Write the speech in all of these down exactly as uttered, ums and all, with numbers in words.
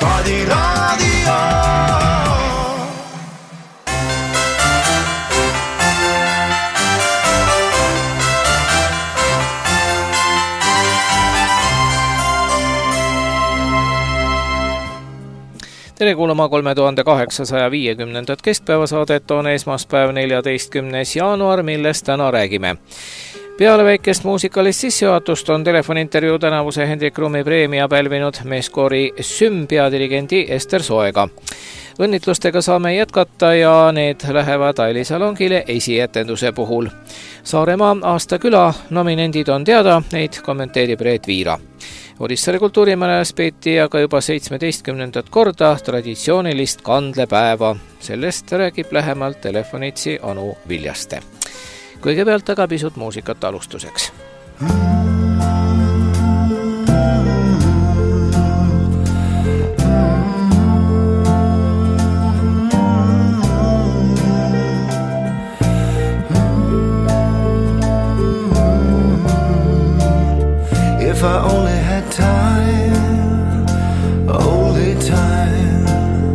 Paadi raadio. Tere kuulama kolme tuhande kaheksasaja viiekümnendat keskpäevasaadet on esmaspäev neljateistkümnes jaanuar, millest täna räägime. Peale väikest muusikalist sissejuhatust on telefonintervjuu tänavuse Hendrik Krummi preemia pälvinud meeskoori Süm peadirigendi Ester Soega. Õnnitlustega saame jätkata ja need lähevad Aili Salongile esietenduse puhul. Saaremaa aastaküla nominendid on teada, neid kommenteerib Reet Viira. Orissaare kultuurimajas peeti aga juba seitsmeteistkümnendat korda traditsioonilist kandlepäeva. Sellest räägib lähemalt telefonitsi Anu Viljaste. Kõigepealt aga pisut muusikat alustuseks. If I only had time, only time,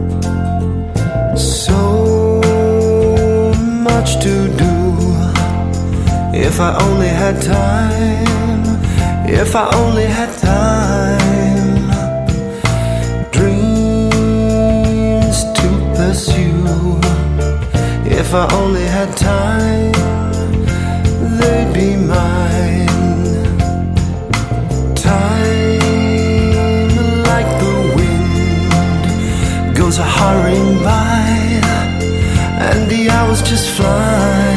so much to do. If I only had time, if I only had time, dreams to pursue. If I only had time, they'd be mine. Time, like the wind, goes hurrying by, and the hours just fly.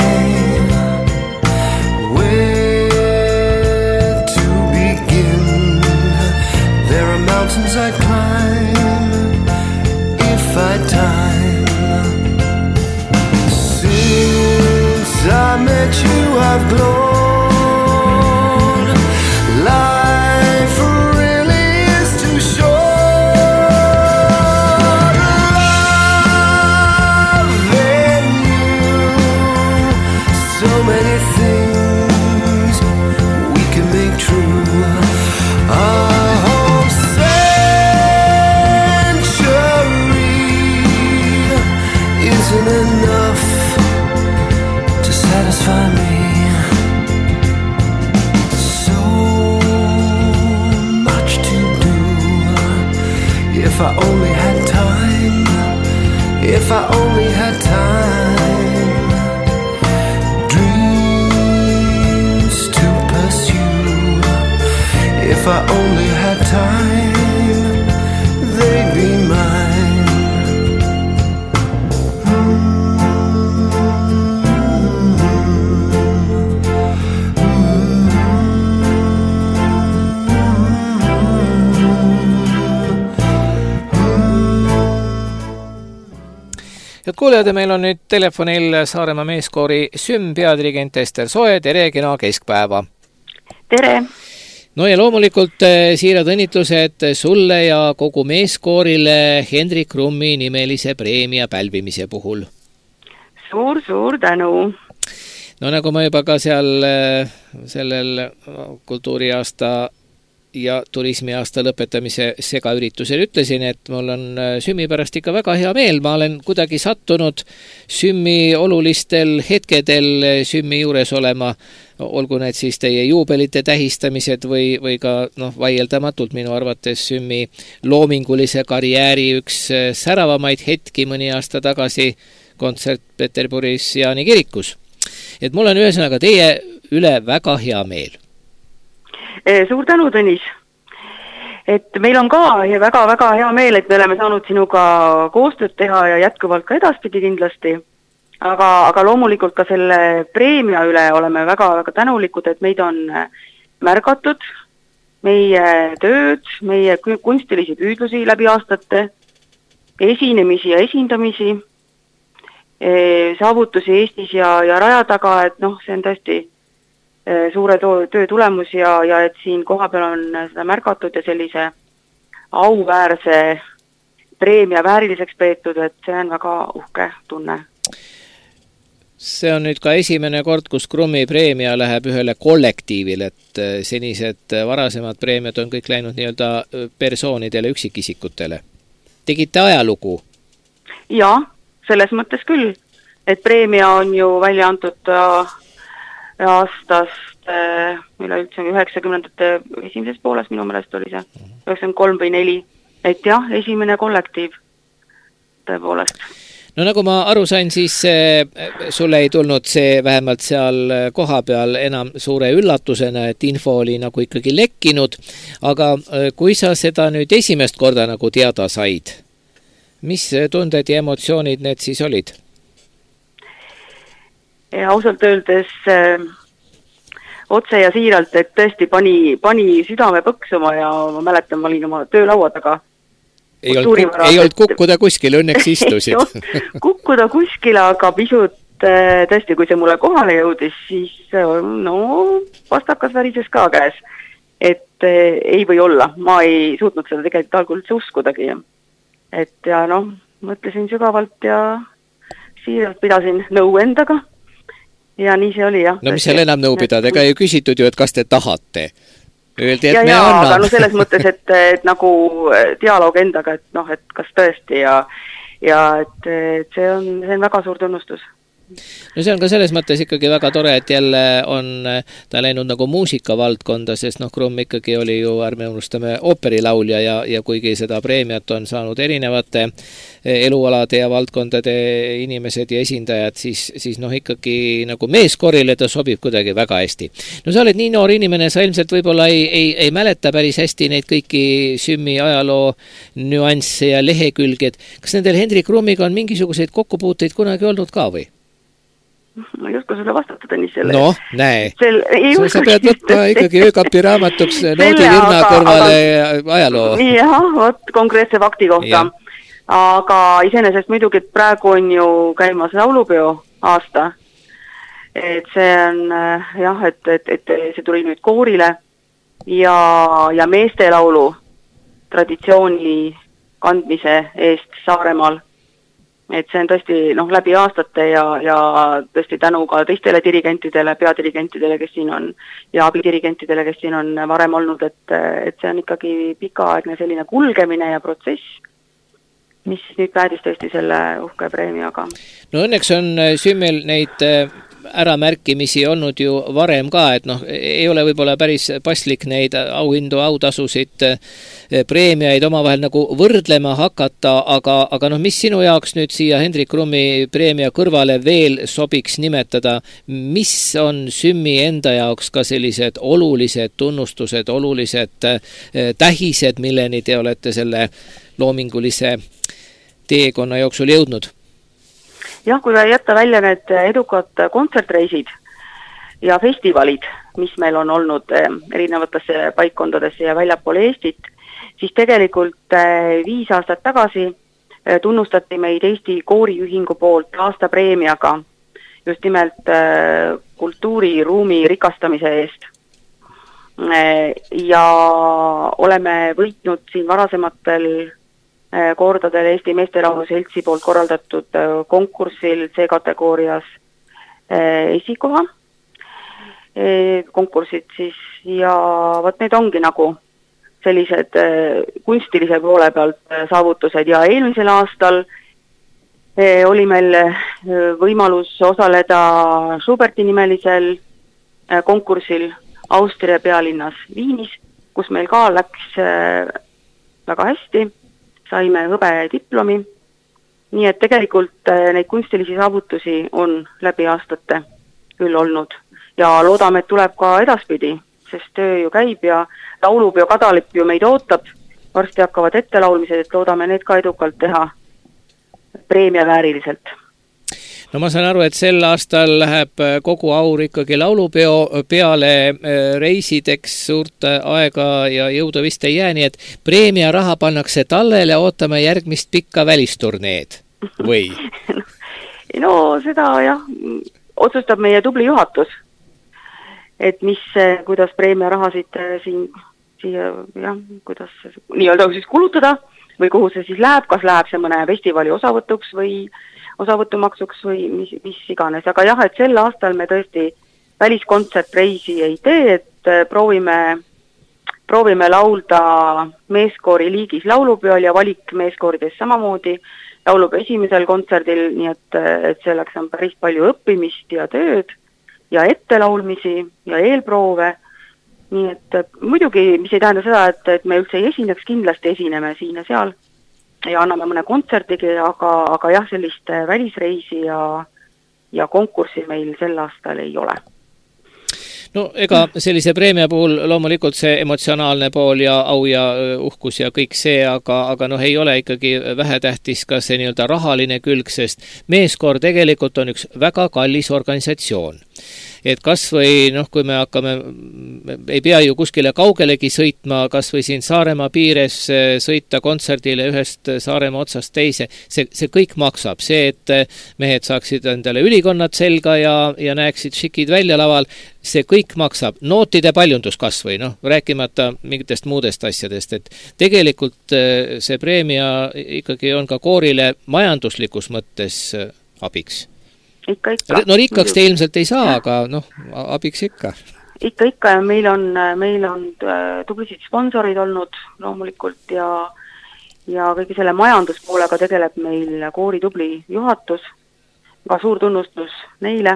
Where to begin? There are mountains I'd climb if I'd time. Since I met you, I've grown. Life really is too short. Loving you, so many things we can make true. A whole century isn't enough to satisfy me. If I only had time, if I only had time, dreams to pursue. If I only had time, they'd be mine. Head kuulejad, meil on nüüd telefonil Saaremaa meeskoori Süm peadirigent Ester Soe. Tere, kena keskpäeva. Tere. No ja loomulikult siirad õnnitlused sulle ja kogu meeskoorile Hendrik Krummi nimelise preemia pälvimise puhul. Suur-suur tänu. No nagu ma juba ka seal sellel kultuuriaasta ja turismiaasta lõpetamise segaüritusel ütlesin, et mul on Sümmi pärast ikka väga hea meel. Ma olen kuidagi sattunud Sümmi olulistel hetkedel Sümmi juures olema, olgu need siis teie juubelite tähistamised või, või ka noh, vaieldamatult minu arvates Sümmi loomingulise karjääri üks säravamaid hetki mõni aasta tagasi kontsert Peterburis Jaani kirikus. Et mul on ühesõnaga teie üle väga hea meel. Suur tänu, Tõnis. Et meil on ka väga-väga hea meel, et me oleme saanud sinuga koostööd teha ja jätkuvalt ka edaspidi kindlasti. Aga, aga loomulikult ka selle preemia üle oleme väga-väga tänulikud, et meid on märgatud, meie tööd, meie kunstilisi püüdlusi läbi aastate, esinemisi ja esindamisi, saavutusi Eestis ja, ja raja taga, et noh, see on tõesti suure töö tulemus ja, ja et siin kohapeal on seda märgatud ja sellise auväärse preemia vääriliseks peetud, et see on väga uhke tunne. See on nüüd ka esimene kord, kus Krummi preemia läheb ühele kollektiivile, et senised varasemad preemiad on kõik läinud nii-öelda persoonidele, üksikisikutele. tegite ajalugu. Ja, selles mõttes küll, et preemia on ju välja antud aastast, mille üldse üheksakümnendate esimeses pooles, minu meelest oli see, üheksakümmend kolm või neli, et jah, esimene kollektiiv, tõepoolest. No nagu ma aru sain, siis sulle ei tulnud see vähemalt seal koha peal enam suure üllatusena, et info oli nagu ikkagi lekkinud, aga kui sa seda nüüd esimest korda nagu teada said, mis tunded ja emotsioonid need siis olid? Ja ausalt öeldes äh, otse ja siiralt, et tõesti pani, pani südame põksuma ja ma mäletan, ma olin oma töölaua taga. Ei olnud, ei olnud kukkuda kuskil, õnneks istusid. Kukkuda kuskil, aga pisut tõesti, kui see mulle kohale jõudis, siis no vastakas värises ka käes. Et ei või olla, ma ei suutnud seda tegelikult algul üldse uskudagi. Et ja noh, mõtlesin sügavalt ja siiralt pidasin nõu endaga. Ja nii see oli, jah. No mis seal enam nõu pidada, ega ei küsitud ju, et kas te tahate? Öeldi, et ja, me ja, anname. Aga no selles mõttes, et, et nagu dialoog endaga, et noh, et kas tõesti ja, ja et, et see on, see on väga suur tunnustus. No see on ka selles mõttes ikkagi väga tore, et jälle on ta läinud nagu muusika valdkonda, sest noh, Krumm ikkagi oli ju, ärme unustame, ooperilaulja ja, ja kuigi seda preemiat on saanud erinevate elualade ja valdkondade inimesed ja esindajad, siis, siis noh, ikkagi nagu meeskorile ta sobib kuidagi väga hästi. No sa oled nii noor inimene, sa ilmselt võib-olla ei, ei, ei mäleta päris hästi neid kõiki Sümmi ajaloo nüansse ja lehekülged. Kas nendel Hendrik Krummiga on mingisuguseid kokkupuuteid kunagi olnud ka või? Ma ei oska sulle vastata, Tõnis, selle. No, näe. Sel, sa, sa pead võtma ikkagi öökapi raamatuks Noodi Virna kõrvale aga, ajaloo. Jah, võt konkreetse fakti kohta. Ja. Aga iseenesest muidugi, et praegu on ju käimas laulupeo aasta. Et see on, jah, et, et, et see tuli nüüd koorile ja, ja meestelaulu traditsiooni kandmise eest Saaremaal. Et see on tõesti noh, läbi aastate ja, ja tõesti tänu ka teistele dirigentidele, peadirigentidele, kes siin on, ja abidirigentidele, kes siin on varem olnud, et, et see on ikkagi pikaaegne selline kulgemine ja protsess, mis nüüd päädis tõesti selle uhke preemiaga. No õnneks on Sümmil neid äramärkimisi olnud ju varem ka, et noh, ei ole võib-olla päris paslik neid auhindu, autasusid, preemiaid omavahel nagu võrdlema hakata, aga, aga noh, mis sinu jaoks nüüd siia Hendrik Krummi preemia kõrvale veel sobiks nimetada, mis on Sümmi enda jaoks ka sellised olulised tunnustused, olulised tähised, milleni te olete selle loomingulise teekonna jooksul jõudnud? Jah, kui jätta välja need edukad kontsertreisid ja festivalid, mis meil on olnud erinevatesse paikkondadesse ja väljapool Eestit, siis tegelikult viis aastat tagasi tunnustati meid Eesti kooriühingu poolt aastapreemiaga just nimelt kultuuriruumi rikastamise eest. Ja oleme võitnud siin varasematel kordadel Eesti Meestelaulu Seltsi poolt korraldatud konkursil C-kategoorias esikoha konkursid siis ja võt need ongi nagu sellised kunstilise poole pealt saavutused ja eelmisel aastal oli meil võimalus osaleda Schuberti nimelisel konkursil Austria pealinnas Viinis, kus meil ka läks väga hästi. Saime hõbe diplomi, nii et tegelikult neid kunstilisi saavutusi on läbi aastate küll olnud ja loodame, et tuleb ka edaspidi, sest töö ju käib ja laulupeo kadalipp ju meid ootab, varsti hakkavad ettelaulmised, et loodame need ka edukalt teha preemia vääriliselt. No ma saan aru, et sel aastal läheb kogu aur ikkagi laulupeo peale, reisideks suurt aega ja jõuda vist ei jää, nii et preemia raha pannakse tallele, ootame järgmist pikka välisturneed, või? No seda jah, otsustab meie tubli juhatus, et mis, kuidas preemia rahasid siin, siia, jah, kuidas nii-öelda siis kulutada või kuhu see siis läheb, kas läheb see mõne festivali osavõtuks või osavõtumaksuks või mis, mis iganes, aga jah, et sel aastal me tõesti väliskontsertreisi ei tee, et proovime proovime laulda meeskoori liigis laulupeol ja valik meeskoorides samamoodi laulupeo esimesel kontserdil, nii et, et selleks on päris palju õppimist ja tööd ja ettelaulmisi ja eelproove. Nii et muidugi, mis ei tähenda seda, et, et me üldse ei esineks, kindlasti esineme siin ja seal ja anname mõne kontserdigi, aga, aga jah, sellist välisreisi ja, ja konkurssi meil sel aastal ei ole. No ega sellise preemia puhul loomulikult see emotsionaalne pool ja au ja uhkus ja kõik see, aga, aga noh, ei ole ikkagi vähetähtis ka see nii-öelda rahaline külg, sest meeskoor tegelikult on üks väga kallis organisatsioon. Et kas või, noh, kui me hakkame, ei pea ju kuskile kaugelegi sõitma, kas või siin Saaremaa piires sõita kontserdile ühest Saaremaa otsast teise, see, see kõik maksab. See, et mehed saaksid endale ülikonnad selga ja, ja näeksid šikid välja laval, see kõik maksab. Nootide paljundus kas või, noh, rääkimata mingitest muudest asjadest, et tegelikult see preemia ikkagi on ka koorile majanduslikus mõttes abiks. Ikka, ikka. No rikkaks te ilmselt ei saa, aga noh, abiks ikka. Ikka, ikka ja meil on, meil on tublisid sponsorid olnud loomulikult ja, ja kõige selle majanduspoolega tegeleb meil koori tubli juhatus. Ka suur tunnustus neile,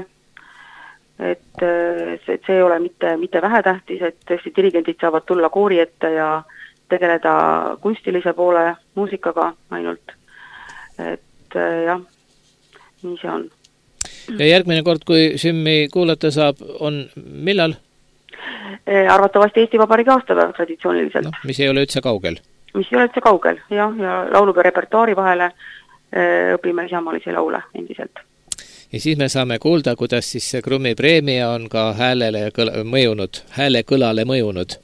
et, et see ei ole mitte, mitte vähetähtis, et tõesti dirigendid saavad tulla koori ette ja tegeleda kunstilise poole muusikaga ainult. Et jah, nii see on. Ja järgmine kord, kui Sümmi kuulata saab, on millal? Arvatavasti Eesti Vabariigi aastapäev traditsiooniliselt. No, mis ei ole üldse kaugel. Mis ei ole üldse kaugel, jah, ja laulupeo repertuaari vahele õpime isamaalisi laule endiselt. Ja siis me saame kuulda, kuidas siis see Krummi preemia on ka häälele kõla, mõjunud, hääle kõlale mõjunud.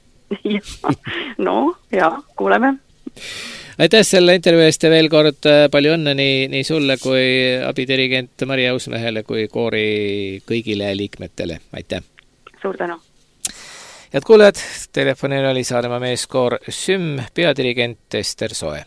No, ja, kuuleme. Aitäh selle intervjuu eest ja veel kord palju õnne nii, nii sulle kui abidirigent Mari Ausmehele kui koori kõigile liikmetele. Aitäh! Suur tänu! Head kuulajad, telefonil oli Saaremaa meeskoor Süm, peadirigent Ester Soe.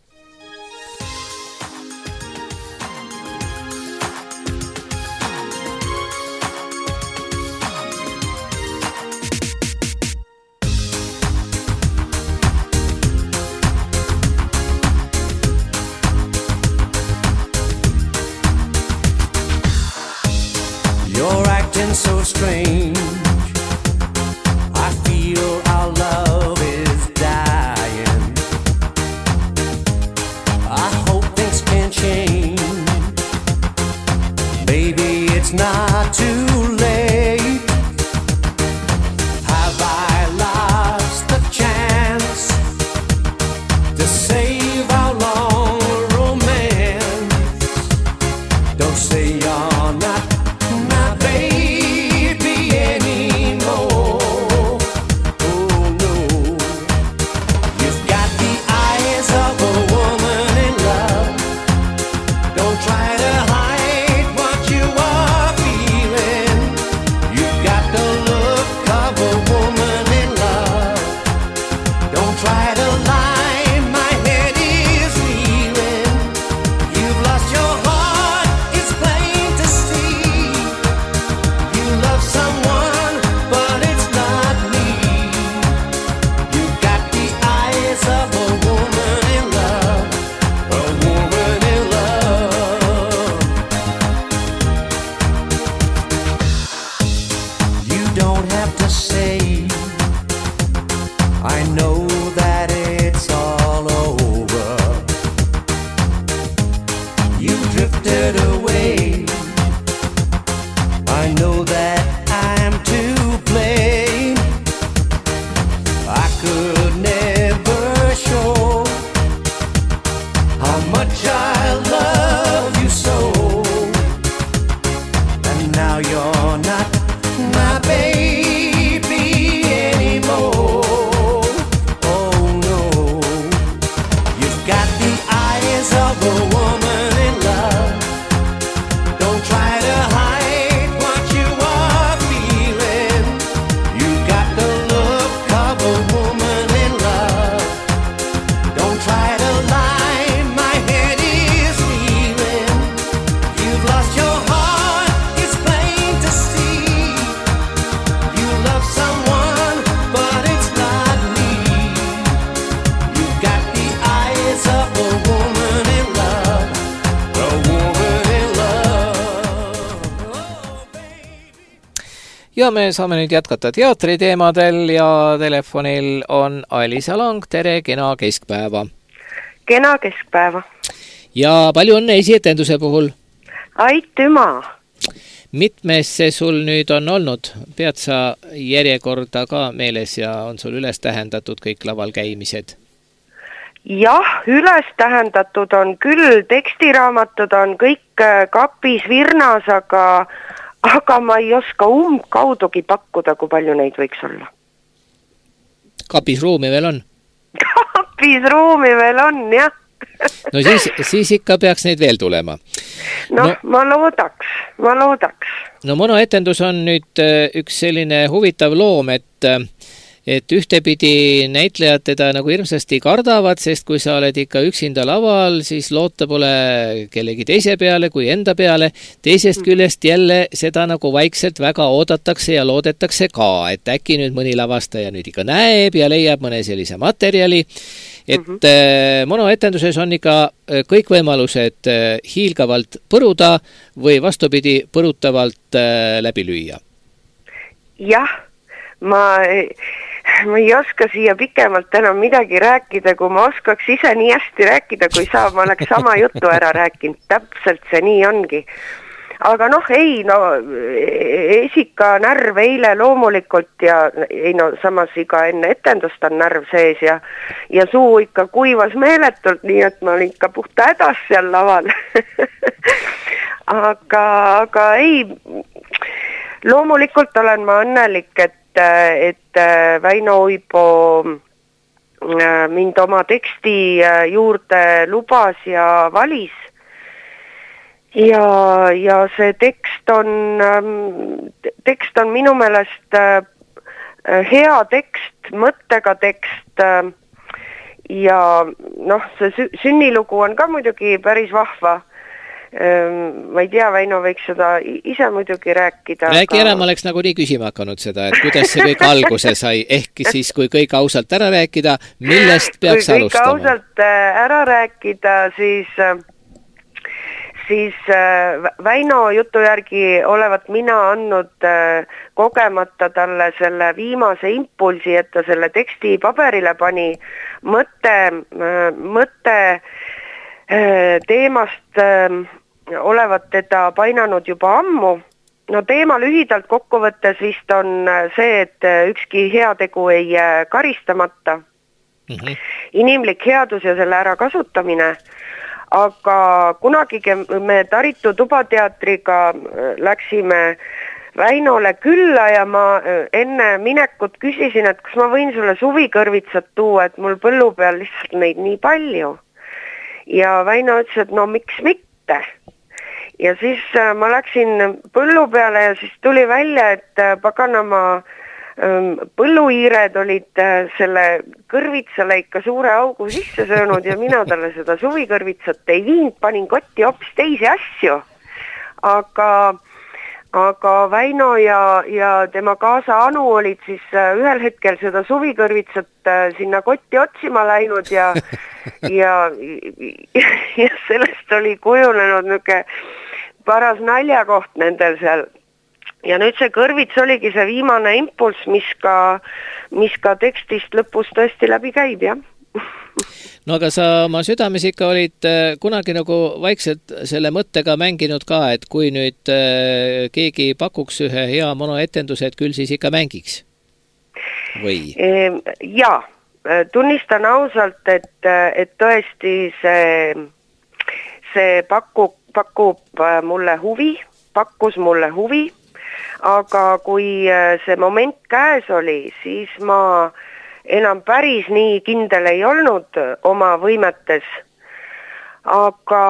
You're acting so strange. I feel our love is dying. I hope things can change. Baby, it's not too late. Have I lost the chance to save our long romance? Don't say you're not someone, but it's not me. ja me saame nüüd jätkata teatriteemadel ja telefonil on Alisa Lang, tere, kena keskpäeva! Kena keskpäeva! Ja palju õnne esietenduse puhul! Aitüma! Mitmes see sul nüüd on olnud? Pead sa järjekorda ka meeles ja on sul üles tähendatud kõik laval käimised? Jah, üles tähendatud on küll, tekstiraamatud on kõik kapis virnas, aga, aga ma ei oska umbkaudugi pakkuda, kui palju neid võiks olla. Kapis ruumi veel on? Kapis ruumi veel on, jah. No siis, siis ikka peaks neid veel tulema. No, no ma loodaks, ma loodaks. No monoetendus on nüüd üks selline huvitav loom, et, et ühtepidi näitlejad teda nagu hirmsasti kardavad, sest kui sa oled ikka üksinda laval, siis loota pole kellegi teise peale kui enda peale. Teisest küljest jälle seda nagu vaikselt väga oodatakse ja loodetakse ka, et äkki nüüd mõni lavastaja nüüd ikka näeb ja leiab mõne sellise materjali. Et mm -hmm. monoetenduses on ikka kõik võimalused hiilgavalt põruda või vastupidi põrutavalt läbi lüüa. Jah, ma, ma ei oska siia pikemalt enam midagi rääkida, kui ma oskaks ise nii hästi rääkida, kui saab, ma oleks sama juttu ära rääkinud, täpselt see nii ongi. Aga noh, ei, no esika närv eile loomulikult ja ei no samas iga enne etendust on närv sees ja, ja suu ikka kuivas meeletult, nii et ma olin ikka puhta hädas seal laval. aga, aga ei, loomulikult olen ma õnnelik, et, et Väino Uibo mind oma teksti juurde lubas ja valis. Ja, ja see tekst on, tekst on minu meelest hea tekst, mõttega tekst ja noh, see sünnilugu on ka muidugi päris vahva. Ma ei tea, Väino võiks seda ise muidugi rääkida. Räägi ära, ma oleks nagu nii küsima hakanud seda, et kuidas see kõik alguse sai, ehk siis kui kõik ausalt ära rääkida, millest peaks kui alustama? Kui kõik ausalt ära rääkida, siis... siis Väino jutu järgi olevat mina andnud kogemata talle selle viimase impulsi, et ta selle teksti paberile pani. Mõtte, mõtte teemast olevat teda painanud juba ammu. No teema lühidalt kokkuvõttes vist on see, et ükski heategu ei jää karistamata. Mm-hmm. Inimlik headus ja selle ära kasutamine. Aga kunagi me Taritu tubateatriga läksime Väinole külla ja ma enne minekut küsisin, et kas ma võin sulle suvikõrvitsat tuua, et mul põllu peal lihtsalt neid nii palju. Ja Väino ütles, et no miks mitte. Ja siis ma läksin põllu peale ja siis tuli välja, et paganama põlluhiired olid selle kõrvitsale ikka suure augu sisse söönud ja mina talle seda suvikõrvitsat ei viinud, panin kotti hoopis teisi asju. Aga, aga Väino ja, ja tema kaasa Anu olid siis ühel hetkel seda suvikõrvitsat sinna kotti otsima läinud ja, ja, ja sellest oli kujunenud niisugune paras naljakoht nendel seal. Ja nüüd see kõrvits oligi see viimane impuls, mis ka, mis ka tekstist lõpus tõesti läbi käib, jah. No aga sa oma südames ikka olid kunagi nagu vaikselt selle mõttega mänginud ka, et kui nüüd keegi pakuks ühe hea monoetenduse, et küll siis ikka mängiks? Või? Jaa, tunnistan ausalt, et, et tõesti see, see pakub, pakub mulle huvi, pakkus mulle huvi. Aga kui see moment käes oli, siis ma enam päris nii kindel ei olnud oma võimetes. Aga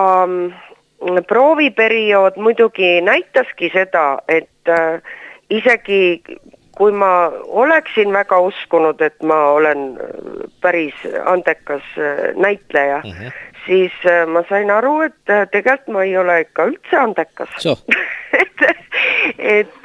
prooviperiood muidugi näitaski seda, et isegi kui ma oleksin väga uskunud, et ma olen päris andekas näitleja, uh-huh. siis ma sain aru, et tegelikult ma ei ole ikka üldse andekas. So. et, et,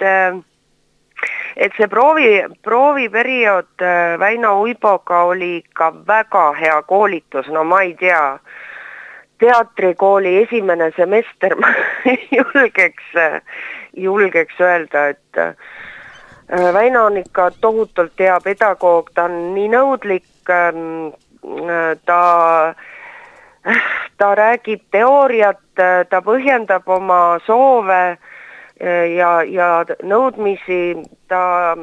et see proovi, prooviperiood Väino Uiboga oli ka väga hea koolitus, no ma ei tea, teatrikooli esimene semester ma julgeks, julgeks öelda, et Väino on ikka tohutult hea pedagoog, ta on nii nõudlik, ta, ta räägib teooriat, ta põhjendab oma soove ja, ja nõudmisi, ta,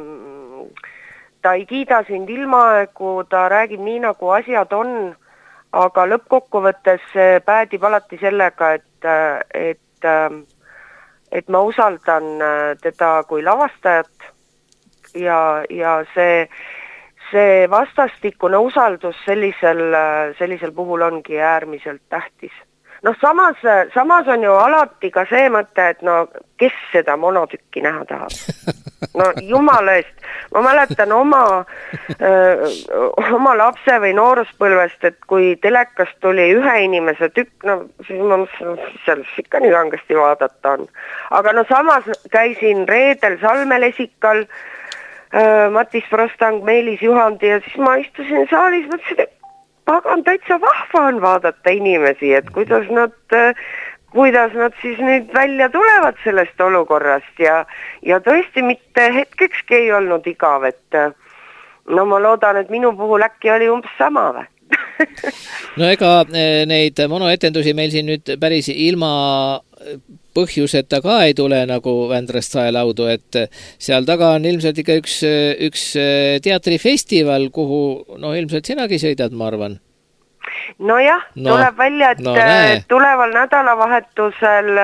ta ei kiida sind ilmaaegu, ta räägib nii, nagu asjad on, aga lõppkokkuvõttes päädib alati sellega, et, et, et ma usaldan teda kui lavastajat ja, ja see, see vastastikune usaldus sellisel, sellisel puhul ongi äärmiselt tähtis. Noh, samas, samas on ju alati ka see mõte, et no kes seda monotükki näha tahab? No jumala eest, ma mäletan oma, öö, oma lapse või nooruspõlvest, et kui telekast tuli ühe inimese tükk, no siis ma mõtlesin, seal ikka nii kangesti vaadata on. Aga no samas käisin reedel Salmelesikal, öö, Matis Frostang, Meelis Juhandi ja siis ma istusin saalis, mõtlesin, et pagan täitsa vahva on vaadata inimesi, et kuidas nad, kuidas nad siis nüüd välja tulevad sellest olukorrast ja, ja tõesti mitte hetkekski ei olnud igav, et no ma loodan, et minu puhul äkki oli umbes sama või? No ega neid monoetendusi meil siin nüüd päris ilma põhjuseta ka ei tule nagu Vändrast saelaudu, et seal taga on ilmselt ikka üks, üks teatrifestival, kuhu no ilmselt sinagi sõidad, ma arvan. Nojah, no, tuleb välja, et no, tuleval nädalavahetusel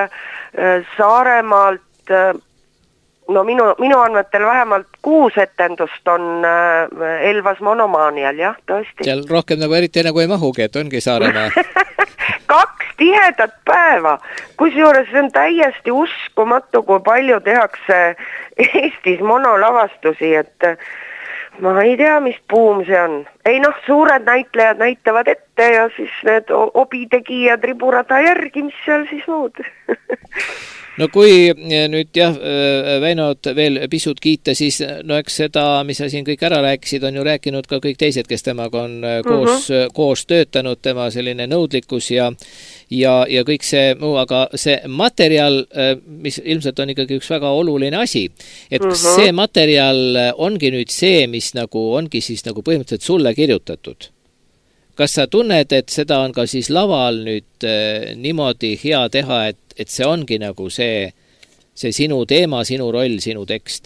Saaremaalt, no minu, minu andmetel vähemalt kuus etendust on Elvas Monomaanial, jah, tõesti. Seal rohkem nagu eriti nagu ei mahugi, et ongi Saaremaa. Kaks tihedat päeva, kusjuures see on täiesti uskumatu, kui palju tehakse Eestis monolavastusi, et ma ei tea, mis puum see on. Ei noh, suured näitlejad näitavad ette ja siis need obitegijad riburada järgi, mis seal siis muud. No kui nüüd jah, Väinot veel pisut kiita, siis no eks seda, mis sa siin kõik ära rääkisid, on ju rääkinud ka kõik teised, kes temaga on koos, mm-hmm. koos töötanud, tema selline nõudlikkus ja, ja, ja kõik see muu, aga see materjal, mis ilmselt on ikkagi üks väga oluline asi, et mm-hmm. see materjal ongi nüüd see, mis nagu ongi siis nagu põhimõtteliselt sulle kirjutatud. Kas sa tunned, et seda on ka siis laval nüüd äh, niimoodi hea teha, et, et see ongi nagu see, see sinu teema, sinu roll, sinu tekst?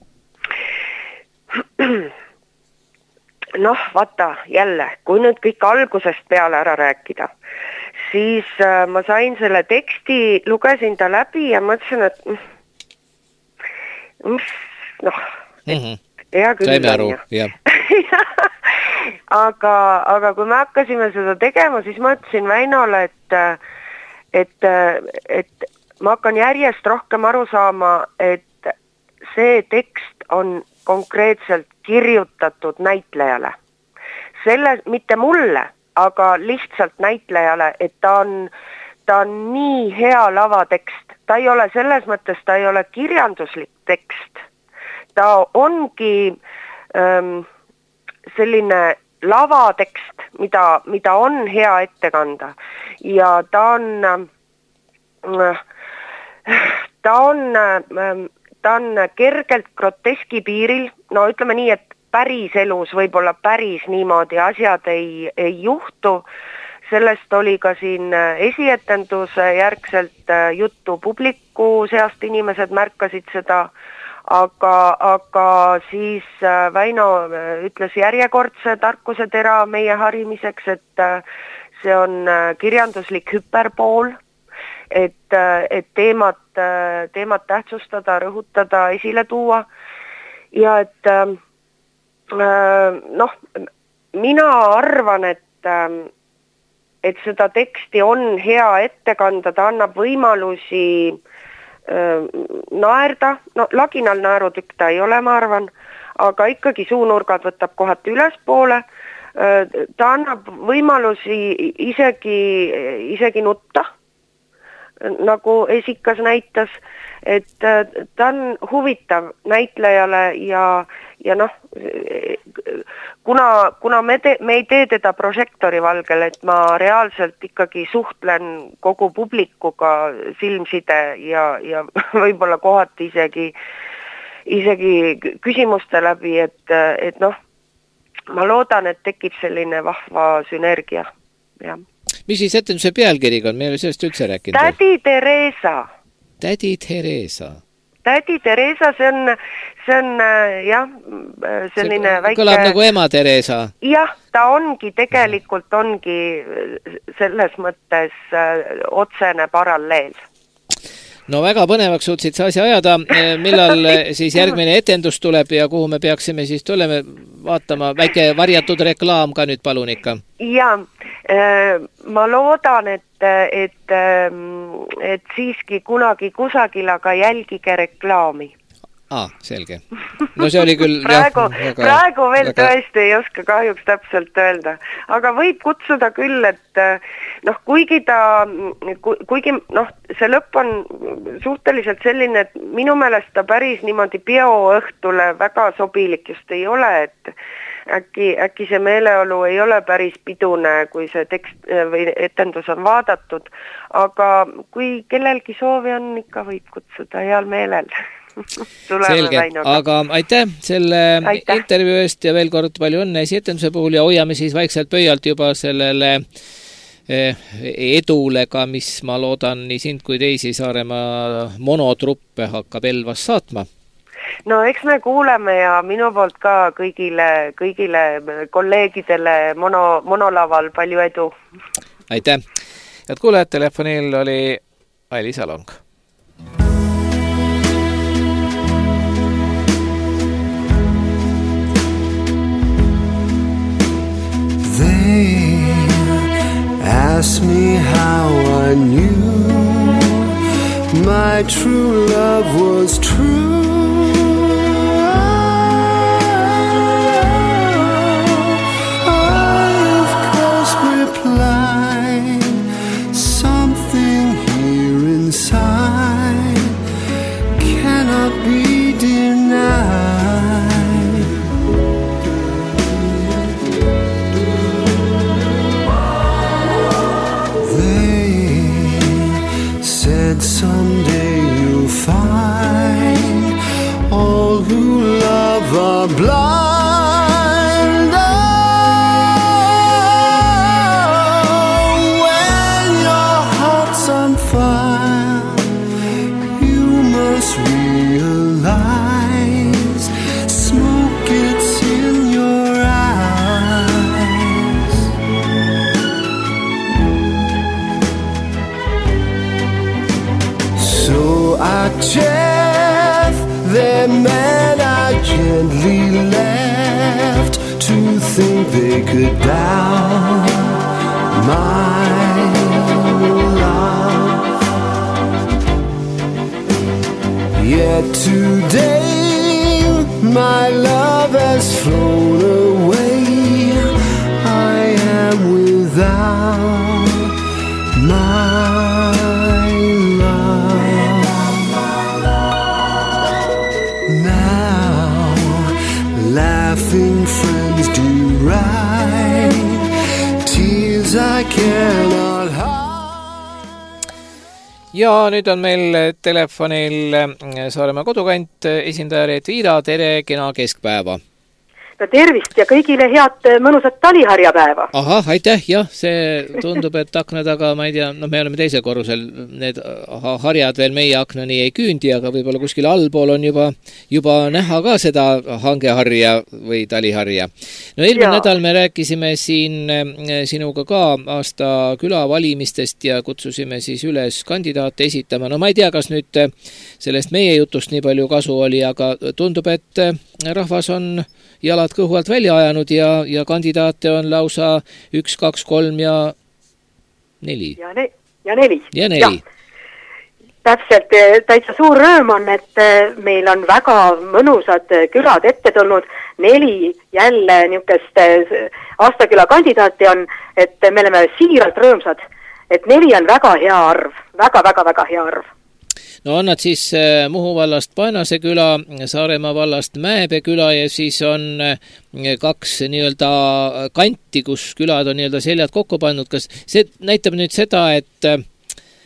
Noh, vaata jälle, kui nüüd kõik algusest peale ära rääkida, siis äh, ma sain selle teksti, lugesin ta läbi ja mõtlesin, et mis, noh, mm-hmm. hea küll. Saime aru, jah. aga, aga kui me hakkasime seda tegema, siis ma ütlesin Väinole, et, et, et ma hakkan järjest rohkem aru saama, et see tekst on konkreetselt kirjutatud näitlejale. Selle, mitte mulle, aga lihtsalt näitlejale, et ta on, ta on nii hea lavatekst. Ta ei ole selles mõttes, ta ei ole kirjanduslik tekst. Ta ongi ähm, selline lavatekst, mida, mida on hea ette kanda ja ta on ta on ta on kergelt groteski piiril, no ütleme nii, et päris elus võib-olla päris niimoodi asjad ei, ei juhtu, sellest oli ka siin esietenduse järgselt juttu publiku seast, inimesed märkasid seda. Aga, aga siis Väino ütles järjekordse tarkuse tera meie harimiseks, et see on kirjanduslik hüperpool, et, et teemat, teemat tähtsustada, rõhutada, esile tuua ja et noh, mina arvan, et, et seda teksti on hea ette kanda, ta annab võimalusi naerda, no laginal naerutükk ta ei ole, ma arvan, aga ikkagi suunurgad võtab kohati ülespoole, ta annab võimalusi isegi, isegi nutta, nagu Esikas näitas, et ta on huvitav näitlejale ja, ja noh, kuna, kuna me, te, me ei tee teda prožektori valgel, et ma reaalselt ikkagi suhtlen kogu publikuga silmside ja, ja võib-olla kohati isegi, isegi küsimuste läbi, et, et noh, ma loodan, et tekib selline vahva sünergia. Ja. Mis siis etenduse pealkiriga on? Me ei ole sellest üldse rääkinud. Tädi Teresa. Tädi Teresa. Tädi Teresa, see on, see on jah, selline see väike... kõlab nagu ema Teresa. Jah, ta ongi, tegelikult ongi selles mõttes otsene paralleel. No väga põnevaks suutsid see asja ajada. Millal siis järgmine etendus tuleb ja kuhu me peaksime siis tuleme vaatama? Väike varjatud reklaam ka nüüd palun ikka. Ja, ma loodan, et, et, et siiski kunagi kusagil, aga jälgige reklaami. Ah, selge. No see oli küll... praegu, jah, väga, praegu veel väga... tõesti ei oska kahjuks täpselt öelda. Aga võib kutsuda küll, et noh, kuigi ta, kuigi noh, see lõpp on suhteliselt selline, et minu meelest ta päris niimoodi peoõhtule väga sobilik just ei ole, et äkki, äkki see meeleolu ei ole päris pidune, kui see tekst või etendus on vaadatud, aga kui kellelgi soovi on, ikka võib kutsuda heal meelel. Selge, aga aitäh selle aitäh. Intervjuu eest ja veel kord palju õnne etenduse puhul ja hoiame siis vaikselt pöialt juba sellele edulega, mis ma loodan nii sind kui teisi Saaremaa monotruppe hakkab Elvas saatma. No eks me kuuleme ja minu poolt ka kõigile, kõigile kolleegidele mono, monolaval palju edu. Aitäh. Head kuulajad, telefonil oli Aili Salong. They asked me how I knew my true love was true. I of course replied, something here inside cannot be denied. Someday you'll find all who love are blind. Oh, when your heart's on fire, you must realize smoke gets in your eyes. So I chaff their man I gently left to think they could down my love. Yet today my love has flown away. I am without my laughing friends do ride tears I cannot hide. Ja nüüd on meil telefonil Saaremaa kodukant esindaja Reet Viira. Tere, kena keskpäeva. No tervist ja kõigile head mõnusat taliharjapäeva. Ahah, aitäh, jah, see tundub, et akna taga, ma ei tea, no me oleme teisel korrusel, need harjad veel meie aknani ei küündi, aga võib-olla kuskil allpool on juba, juba näha ka seda hangeharja või taliharja. No eelmine nädal me rääkisime siin sinuga ka aasta külavalimistest ja kutsusime siis üles kandidaate esitama. No ma ei tea, kas nüüd sellest meie jutust nii palju kasu oli, aga tundub, et rahvas on jalad kõhu alt välja ajanud ja, ja kandidaate on lausa üks, kaks, kolm ja neli. Ja, ne ja neli. Ja neli. Ja. Täpselt, täitsa suur rõõm on, et meil on väga mõnusad külad ette tulnud. Neli jälle niisugust aastaküla kandidaati on, et me oleme siiralt rõõmsad, et neli on väga hea arv, väga-väga-väga hea arv. No on nad siis Muhu vallast Paenase küla, Saaremaa vallast Mäepea küla ja siis on kaks nii-öelda kanti, kus külad on nii-öelda seljad kokku pannud. Kas see näitab nüüd seda, et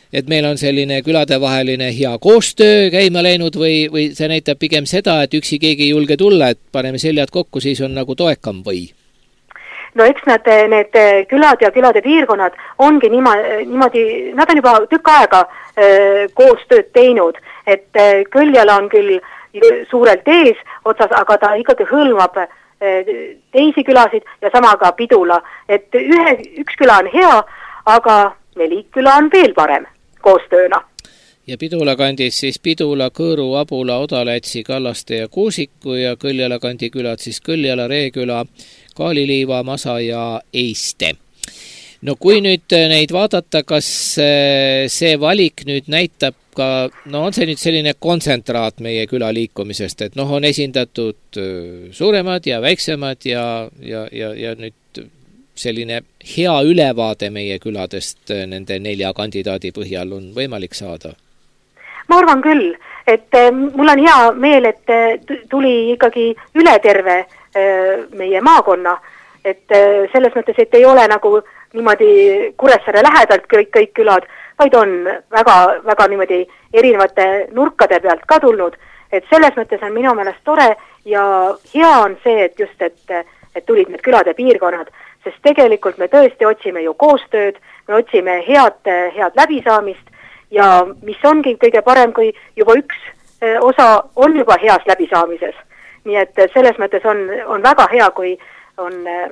et meil on selline küladevaheline hea koostöö käima läinud või, või see näitab pigem seda, et üksi keegi ei julge tulla, et paneme seljad kokku, siis on nagu toekam või? No eks nad, need külad ja külade piirkonnad ongi niima, niimoodi, nad on juba tükk aega äh, koostööd teinud, et äh, Kõljala on küll suurelt ees otsas, aga ta ikkagi hõlmab äh, teisi külasid ja sama ka Pidula, et ühe, üks küla on hea, aga Neliküla on veel parem koostööna. Ja Pidula kandis siis Pidula, Kõõru, Abula, Odalätsi, Kallaste ja Kuusiku ja Kõljala kandi külad siis Kõljala, Reeküla, Kaaliliiva, Masa ja Eiste. No kui nüüd neid vaadata, kas see valik nüüd näitab ka, no on see nüüd selline kontsentraat meie küla liikumisest, et noh, on esindatud suuremad ja väiksemad ja, ja, ja, ja nüüd selline hea ülevaade meie küladest nende nelja kandidaadi põhjal on võimalik saada? Ma arvan küll, et mul on hea meel, et tuli ikkagi üle terve meie maakonna, et selles mõttes, et ei ole nagu niimoodi Kuressaare lähedalt kõik, kõik külad, vaid on väga, väga niimoodi erinevate nurkade pealt ka tulnud, et selles mõttes on minu meelest tore ja hea on see, et just, et, et tulid need külade piirkonnad, sest tegelikult me tõesti otsime ju koostööd, me otsime head, head läbisaamist ja mis ongi kõige parem, kui juba üks osa on juba heas läbisaamises. Nii et selles mõttes on, on väga hea, kui on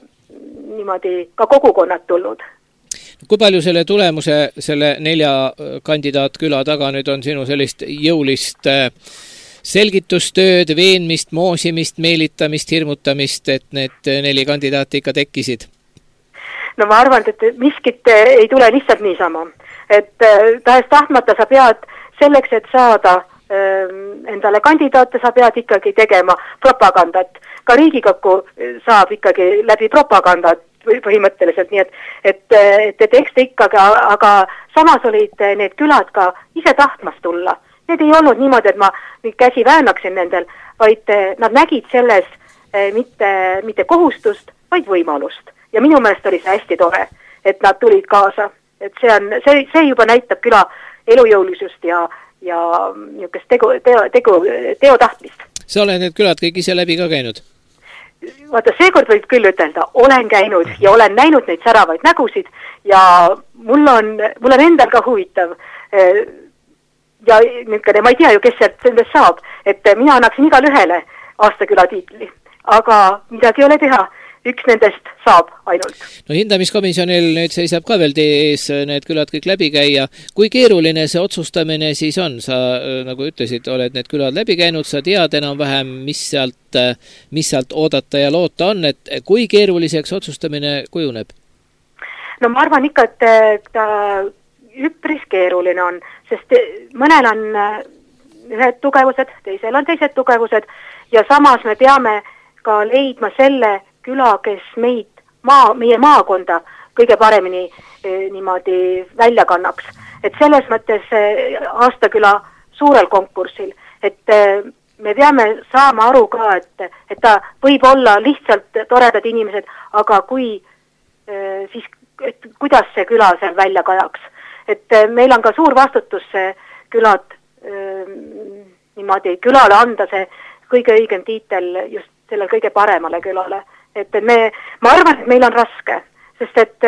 niimoodi ka kogukonnad tulnud. Kui palju selle tulemuse, selle nelja kandidaatküla taga nüüd on sinu sellist jõulist selgitustööd, veenmist, moosimist, meelitamist, hirmutamist, et need neli kandidaati ikka tekkisid? No ma arvan, et miskit ei tule lihtsalt niisama. Et tahes tahtmata sa pead selleks, et saada endale kandidaate, sa pead ikkagi tegema propagandat. Ka Riigikokku saab ikkagi läbi propagandat põhimõtteliselt, nii et, et, et, et eks te ikkagi, aga samas olid need külad ka ise tahtmas tulla. Need ei olnud niimoodi, et ma nüüd käsi väänaksin nendel, vaid nad nägid selles mitte, mitte kohustust, vaid võimalust. Ja minu meelest oli see hästi tore, et nad tulid kaasa. Et see, on, see, see juba näitab küla elujõulisust ja ja niisugust tegu, teo, tegu, teo tahtmist. Sa oled need külad kõik ise läbi ka käinud? Vaata, seekord võib küll ütelda, olen käinud ja olen näinud neid säravaid nägusid ja mul on, mul on endal ka huvitav ja niisugune, ma ei tea ju, kes sealt endast saab, et mina annaksin igal ühele aastaküla tiitli, aga midagi ei ole teha. Üks nendest saab ainult. No hindamiskomisjonil nüüd seisab ka veel tee ees need külad kõik läbi käia. Kui keeruline see otsustamine siis on? Sa, nagu ütlesid, oled need külad läbi käinud, sa tead enam-vähem, mis sealt, mis sealt oodata ja loota on, et kui keeruliseks otsustamine kujuneb? No ma arvan ikka, et ta üpris keeruline on, sest mõnel on ühed tugevused, teisel on teised tugevused ja samas me peame ka leidma selle küla, kes meid, maa, meie maakonda kõige paremini eh, niimoodi välja kannaks. Et selles mõttes eh, aastaküla suurel konkursil, et eh, me peame saama aru ka, et, et ta võib olla lihtsalt toredad inimesed, aga kui eh, siis, et kuidas see küla seal välja kajaks. Et eh, meil on ka suur vastutus see külad eh, niimoodi külale anda see kõige õigem tiitel just sellele kõige paremale külale. Et me, ma arvan, et meil on raske, sest et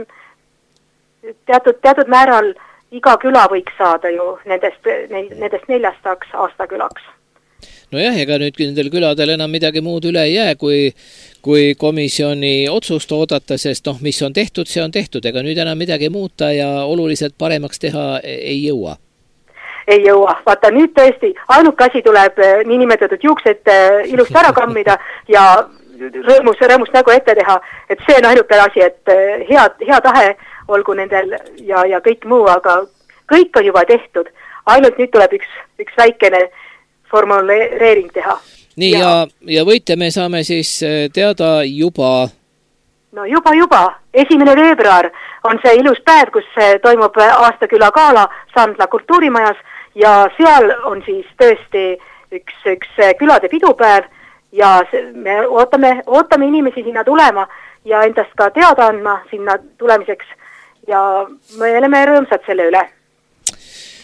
teatud, teatud määral iga küla võiks saada ju nendest, nendest neljastaks aastakülaks. No jah, ega nüüd nendel küladel enam midagi muud üle ei jää, kui, kui komisjoni otsust oodata, sest noh, mis on tehtud, see on tehtud, ega nüüd enam midagi muuta ja oluliselt paremaks teha ei jõua. Ei jõua. Vaata, nüüd tõesti ainuke asi tuleb niinimetatud juuksed ilusti ära kammida ja rõõmus, rõõmust nägu ette teha, et see on ainuke asi, et hea, hea tahe olgu nendel ja, ja kõik muu, aga kõik on juba tehtud. Ainult nüüd tuleb üks, üks väikene formuleering teha. Nii ja, ja, ja võite me saame siis teada juba... No juba, juba. Esimene veebruar on see ilus päev, kus toimub aastaküla gala Sandla kultuurimajas ja seal on siis tõesti üks, üks külade pidupäev ja me ootame, ootame inimesi sinna tulema ja endast ka teada andma sinna tulemiseks ja me oleme rõõmsad selle üle.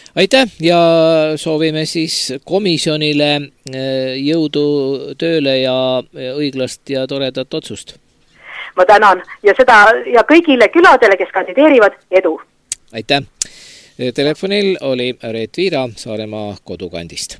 aitäh ja soovime siis komisjonile jõudu tööle ja õiglast ja toredat otsust. Ma tänan ja seda ja kõigile küladele, kes kandideerivad, edu. Aitäh. Telefonil oli Reet Viira Saaremaa kodukandist.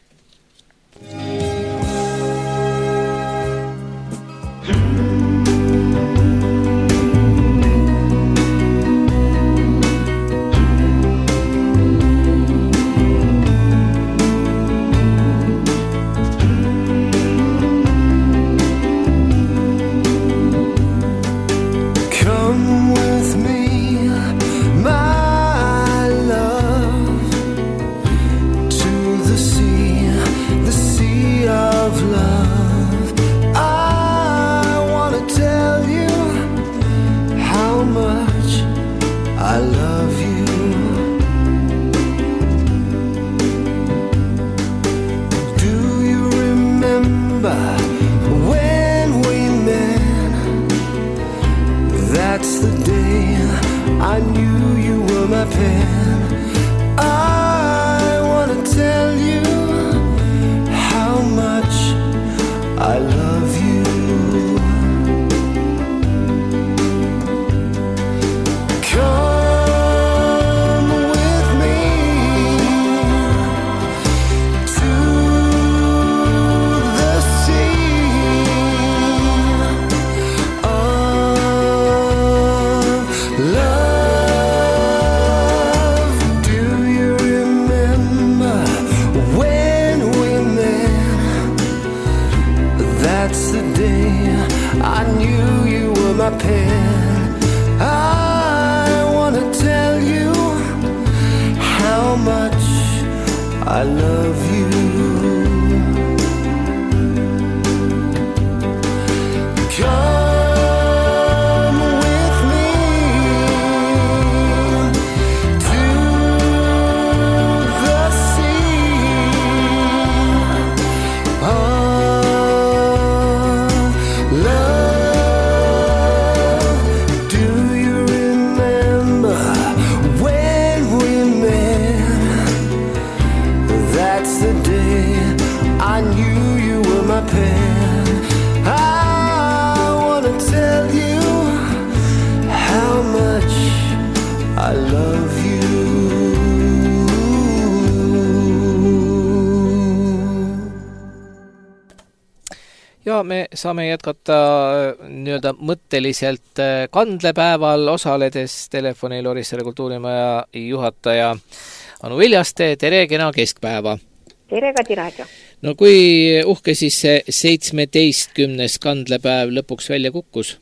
Ja me saame jätkata nii-öelda mõtteliselt kandlepäeval osaledes telefonil Orissaare kultuurimaja juhataja Anu Viljaste. Tere, kena keskpäeva! Tere, Kadi Raadio! No kui uhke siis see seitsmeteistkümnes kandlepäev lõpuks välja kukkus?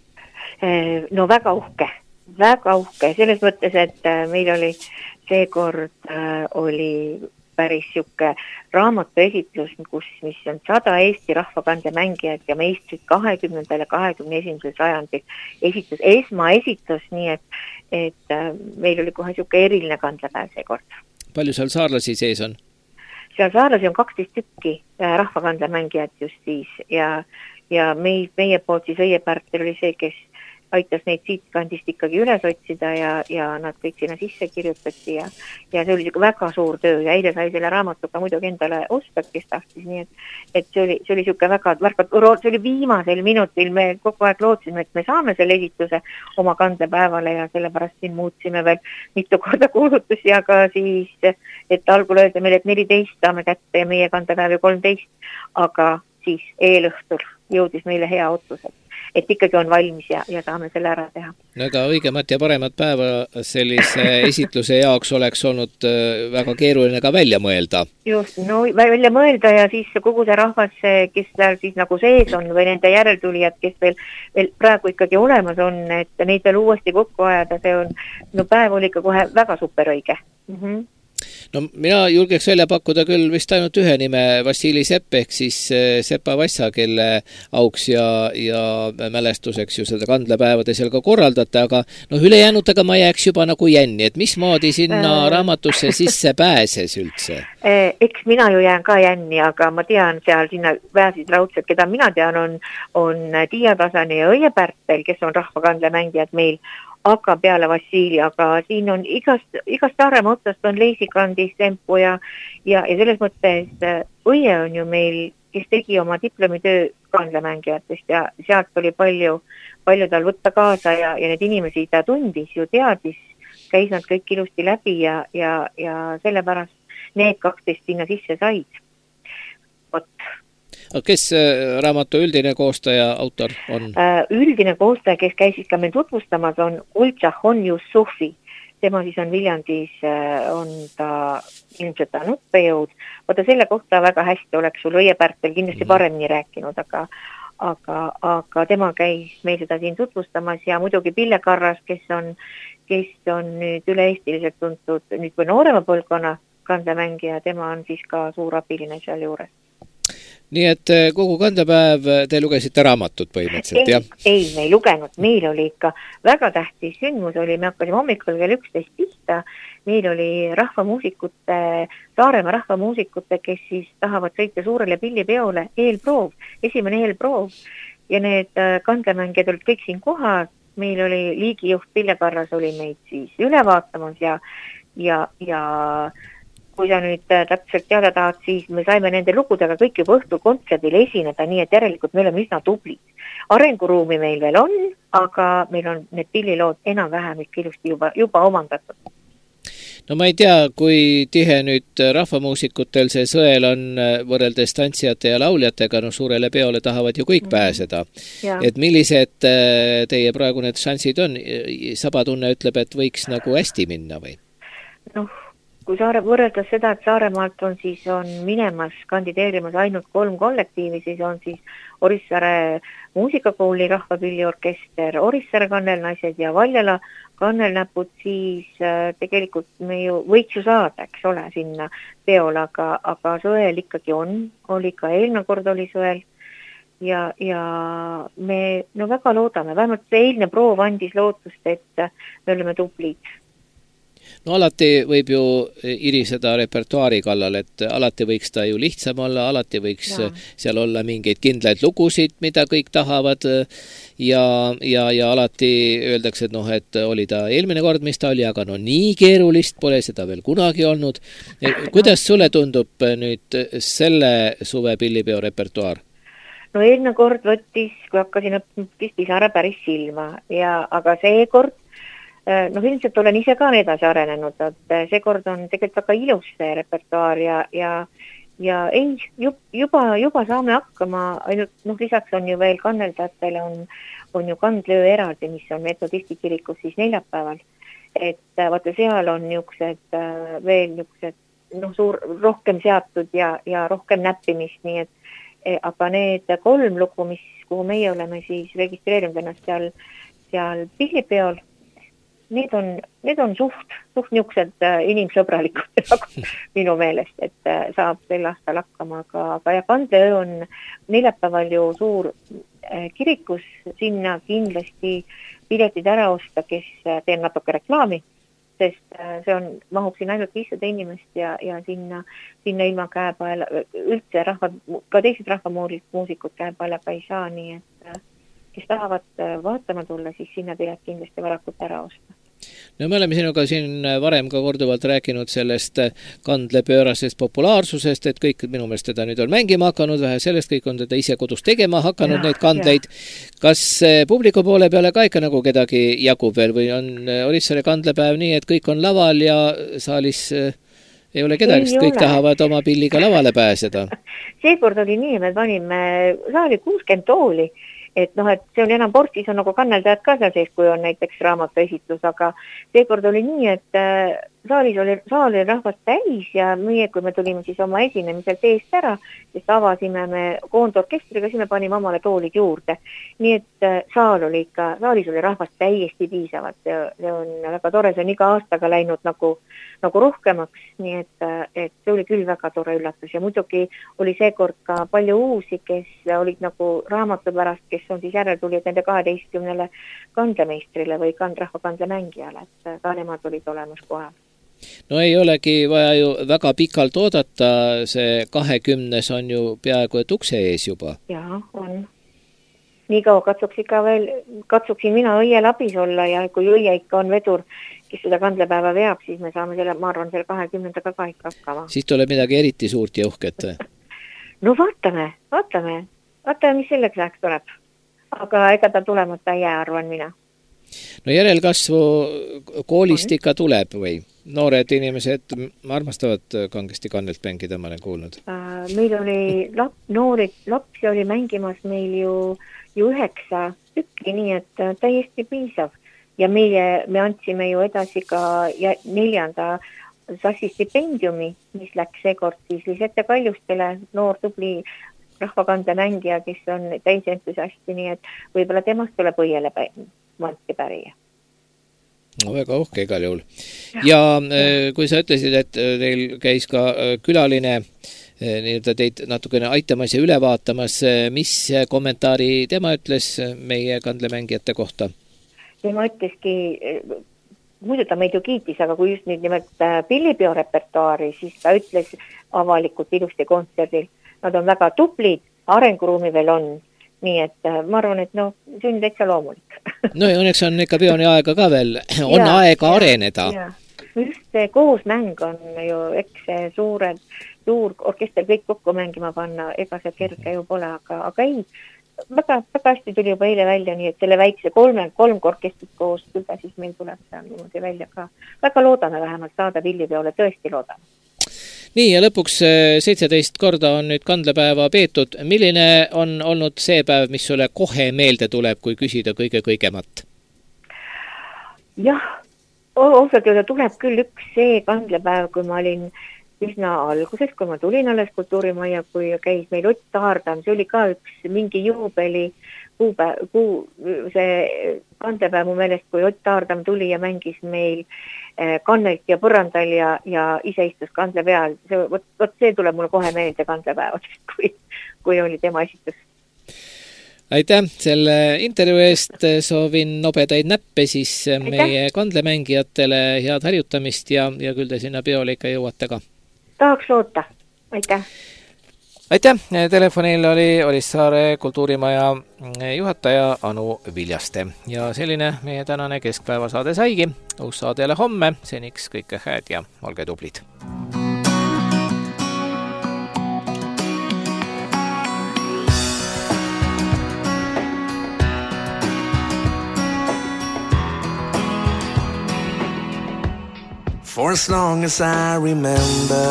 No väga uhke, väga uhke. Selles mõttes, et meil oli seekord oli päris siuke raamatuesitlus, kus, mis on sada Eesti rahvakandemängijad ja meistrid kahekümnendal ja kahekümne esimesel sajandil esitus, esmaesitlus, nii et, et meil oli kohe siuke eriline kandlepäev seekord. Palju seal saarlasi sees on? Seal saarlasi on kaksteist tükki rahvakandemängijad just siis ja, ja meie, meie poolt siis õiepärtel oli see, kes aitas neid siit kandist ikkagi üles otsida ja, ja nad kõik sinna sisse kirjutati ja, ja see oli väga suur töö ja eile sai selle raamatuga muidugi endale osta, kes tahtis, nii et, et see oli, see oli siuke väga, väga, see oli viimasel minutil, me kogu aeg lootsime, et me saame selle esituse oma kandepäevale ja sellepärast siin muutsime veel mitu korda kuulutusi, aga siis, et algul öelda meil, et neliteist saame kätte ja meie kandepäev ja kolmteist, aga siis eelõhtul jõudis meile hea otsus, et ikkagi on valmis ja, ja saame selle ära teha. No ega õigemat ja paremat päeva sellise esitluse jaoks oleks olnud väga keeruline ka välja mõelda. Just, no välja mõelda ja siis kogu see rahvas, kes seal siis nagu sees on või nende järeltulijad, kes veel, veel praegu ikkagi olemas on, et neid veel uuesti kokku ajada, see on, no päev oli ikka kohe väga superõige. Mhm. No mina julgeks välja pakkuda küll vist ainult ühe nime, Vassili Sepp ehk siis Sepa Vassa, kelle auks ja, ja mälestuseks ju seda kandlepäevade seal ka korraldate, aga no ülejäänutega ma jääks juba nagu jänni, et mismoodi sinna äh... raamatusse sisse pääses üldse? Eks mina ju jään ka jänni, aga ma tean seal sinna pääsid raudselt, keda mina tean, on, on Tiia Tasani ja Õie Pärtel, kes on rahvakandlemängijad meil, aga peale Vassili, aga siin on igast, igast Saaremaa otsast on Leisigrandis tempo ja, ja, ja selles mõttes õie on ju meil, kes tegi oma diplomitöö kandlemängijatest ja sealt oli palju, palju tal võtta kaasa ja, ja need inimesi ta tundis ju, teadis, käis nad kõik ilusti läbi ja, ja, ja sellepärast need kaksteist sinna sisse said. Vot. Kes raamatu üldine koostaja, autor on? Üldine koostaja, kes käis siis ka meil tutvustamas, on Gultšahhon Jussufi. Tema siis on Viljandis, on ta ilmselt ta õppejõud. Vaata selle kohta väga hästi oleks sul Õie Pärtel kindlasti paremini rääkinud, aga, aga, aga tema käis meil seda siin tutvustamas ja muidugi Pille Karras, kes on, kes on nüüd üle-eestiliselt tuntud nüüd kui noorema põlvkonna kandemängija, tema on siis ka suur abiline seal juures. Nii et kogu kandepäev te lugesite raamatut põhimõtteliselt, jah? Ei, me ei lugenud, meil oli ikka väga tähtis sündmus, oli, me hakkasime hommikul kell üksteist pihta, meil oli rahvamuusikute, Saaremaa rahvamuusikute, kes siis tahavad sõita suurele pillipeole, eelproov, esimene eelproov ja need kandemängijad olid kõik siin kohal, meil oli liigijuht Pille Karras oli meid siis üle vaatamas ja, ja, ja kui sa nüüd täpselt teada tahad, siis me saime nende lugudega kõik juba õhtul kontserdil esineda, nii et järelikult me oleme üsna tublid. Arenguruumi meil veel on, aga meil on need pillilood enam-vähem ikka ilusti juba, juba omandatud. No ma ei tea, kui tihe nüüd rahvamuusikutel see sõel on võrreldes tantsijate ja lauljatega, no suurele peole tahavad ju kõik pääseda. Ja. Et millised teie praegu need šansid on? Sabatunne ütleb, et võiks nagu hästi minna või? Noh, kui Saare võrreldes seda, et Saaremaalt on siis on minemas, kandideerimas ainult kolm kollektiivi, siis on siis Orissaare muusikakooli rahvapilliorkester, Orissaare kannelnaised ja Valjala kannelnäpud, siis äh, tegelikult me ju võiks ju saada, eks ole, sinna peole, aga, aga sõel ikkagi on, oli ka eelmine kord oli sõel ja, ja me no väga loodame, vähemalt see eilne proov andis lootust, et me oleme tublid. No alati võib ju iriseda repertuaari kallal, et alati võiks ta ju lihtsam olla, alati võiks ja. seal olla mingeid kindlaid lugusid, mida kõik tahavad ja, ja, ja alati öeldakse, et noh, et oli ta eelmine kord, mis ta oli, aga no nii keerulist pole seda veel kunagi olnud. Kuidas sulle tundub nüüd selle suve pillipeo repertuaar? No eelmine kord võttis, kui hakkasin õppima Pisaare päris silma, ja, aga see kord noh, ilmselt olen ise ka edasi arenenud, et see kord on tegelikult väga ilus see repertuaar ja, ja, ja ei, juba, juba saame hakkama, ainult noh, lisaks on ju veel kanneldajatele on, on ju kandlöö eraldi, mis on metodisti kirikus siis neljapäeval, et vaata seal on niisugused veel niisugused noh, suur, rohkem seatud ja, ja rohkem näppimist, nii et aga need kolm lugu, mis, kuhu meie oleme siis registreerinud ennast seal, seal pillipeol, Need on, need on suht, suht niisugused inimsõbralikud nagu minu meelest, et saab sel aastal hakkama, aga, aga ja kandleöö on neljapäeval ju suur kirikus, sinna kindlasti piletid ära osta, kes teen natuke reklaami, sest see on, mahub siin ainult viissada inimest ja, ja sinna, sinna ilma käepaela, üldse rahva, ka teised rahvamuusikud käepaelaga ei saa, nii et kes tahavad vaatama tulla, siis sinna pilet kindlasti varakult ära osta. No me oleme sinuga siin varem ka korduvalt rääkinud sellest kandlepöörasest populaarsusest, et kõik minu meelest teda nüüd on mängima hakanud, vähe sellest kõik on teda ise kodus tegema hakanud, ja, neid kandleid. Ja. Kas publiku poole peale ka ikka nagu kedagi jagub veel või on Orissaare kandlepäev nii, et kõik on laval ja saalis ei ole kedagi, sest kõik ole. tahavad oma pilliga lavale pääseda? Seekord oli nii, me panime saali kuuskümmend tooli, et noh, et see on enam portis, on nagu kanneldajad ka seal sees, kui on näiteks raamatu esitlus, aga seekord oli nii, et saalis oli, saal oli rahvast täis ja meie, kui me tulime siis oma esinemisel teest ära, siis avasime me koondorkestriga, siis me panime omale toolid juurde. Nii et saal oli ikka, saalis oli rahvast täiesti piisavalt, see on väga tore, see on iga aastaga läinud nagu, nagu rohkemaks, nii et, et see oli küll väga tore üllatus ja muidugi oli seekord ka palju uusi, kes olid nagu raamatu pärast, kes on siis järeltulijad nende kaheteistkümnele kandlemeistrile või kand, rahvakandlemängijale, et ka nemad olid olemas kohal. No ei olegi vaja ju väga pikalt oodata, see kahekümnes on ju peaaegu et ukse ees juba. Jaa, on. nii kaua katsuks ikka veel, katsuksin mina õiel abis olla ja kui õie ikka on vedur, kes seda kandlepäeva veab, siis me saame selle, ma arvan, selle kahekümnendaga ka ikka hakkama. Siis tuleb midagi eriti suurt ja uhket. No vaatame, vaatame, vaatame, mis selleks läheks tuleb. Aga ega ta tulemata ei jää, arvan mina. No järelkasvu koolist ikka tuleb või? Noored inimesed armastavad kangesti kannelt mängida, ma olen kuulnud. Meil oli lap, noorid, lapsi oli mängimas meil ju, ju üheksa tükki, nii et täiesti piisav. Ja meie, me andsime ju edasi ka neljanda sassi stipendiumi, mis läks seekord siis Lisette Kaljustele, noor tubli rahvakande mängija, kes on täis entusiasti, nii et võib-olla temast tuleb õiele manti pärija. No väga uhke igal juhul. Ja, ja kui sa ütlesid, et teil käis ka külaline nii-öelda teid natukene aitamas ja üle vaatamas, mis kommentaari tema ütles meie kandlemängijate kohta? Tema ütleski, muidu ta meid ju kiitis, aga kui just nüüd nimelt pillipeo repertuaari, siis ta ütles avalikult ilusti kontserdil. Nad on väga tublid, arenguruumi veel on. Nii et ma arvan, et no, see on täitsa loomulik. No ja õnneks on ikka peoni aega ka veel, on ja, aega ja, areneda. Ja. Just see koosmäng on ju, eks see suured, suur orkester kõik kokku mängima panna, ega see kerge ju pole, aga, aga ei, väga, väga hästi tuli juba eile välja, nii et selle väikse kolme, kolm orkestrit koos, küll ta siis meil tuleb seal niimoodi välja ka. Väga loodame vähemalt saada pillipeole, tõesti loodame. Nii ja lõpuks seitseteist korda on nüüd kandlepäeva peetud. Milline on olnud see päev, mis sulle kohe meelde tuleb, kui küsida kõige-kõigemat? Jah, ausalt öelda tuleb küll üks see kandlepäev, kui ma olin üsna alguses, kui ma tulin alles kultuurimaja, kui käis meil Ott Taardam, see oli ka üks mingi juubeli kuupäev, kuu, see kandlepäev mu meelest, kui Ott Taardam tuli ja mängis meil kannelt ja põrandal ja, ja ise istus kandle peal. See, võt, võt, see tuleb mulle kohe meelde kandlepäevadest, kui, kui oli tema esitus. Aitäh selle intervjuu eest, soovin nobedaid näppe siis Aitäh. Meie kandlemängijatele, head harjutamist ja, ja küll te sinna peole ikka jõuate ka. Tahaks loota. Aitäh. Aitäh, telefonil oli Orissaare kultuurimaja juhataja Anu Viljaste ja selline meie tänane keskpäevasaade saigi. Uus saade jälle homme, seniks kõike hääd ja olge tublid. For as long as I remember,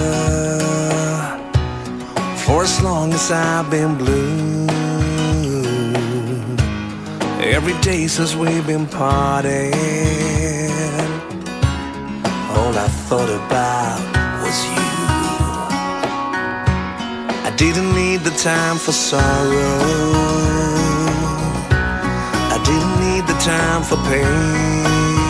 for as long as I've been blue, every day since we've been parting, all I thought about was you. I didn't need the time for sorrow, I didn't need the time for pain.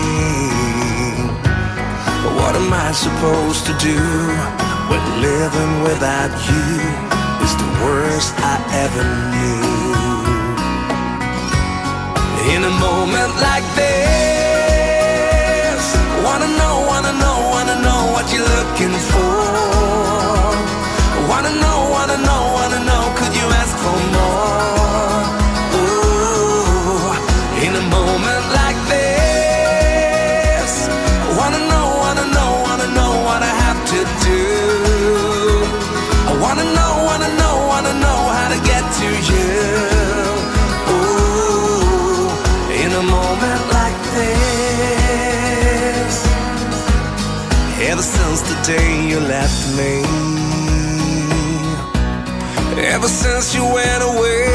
But what am I supposed to do when living without you is the worst I ever knew? In a moment like this, wanna know, wanna know, wanna know what you're looking for. Wanna know, wanna know, wanna know, could you ask for more? Ooh, in a moment like this, wanna know, wanna know, wanna know what I have to do. I wanna know, wanna know, wanna know how to get to you. Ooh, in a moment like this, ever since the day you left me, ever since you went away,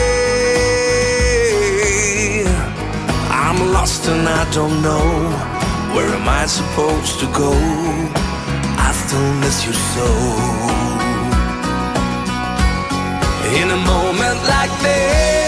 I'm lost and I don't know, where am I supposed to go? I still miss you so. In a moment like this,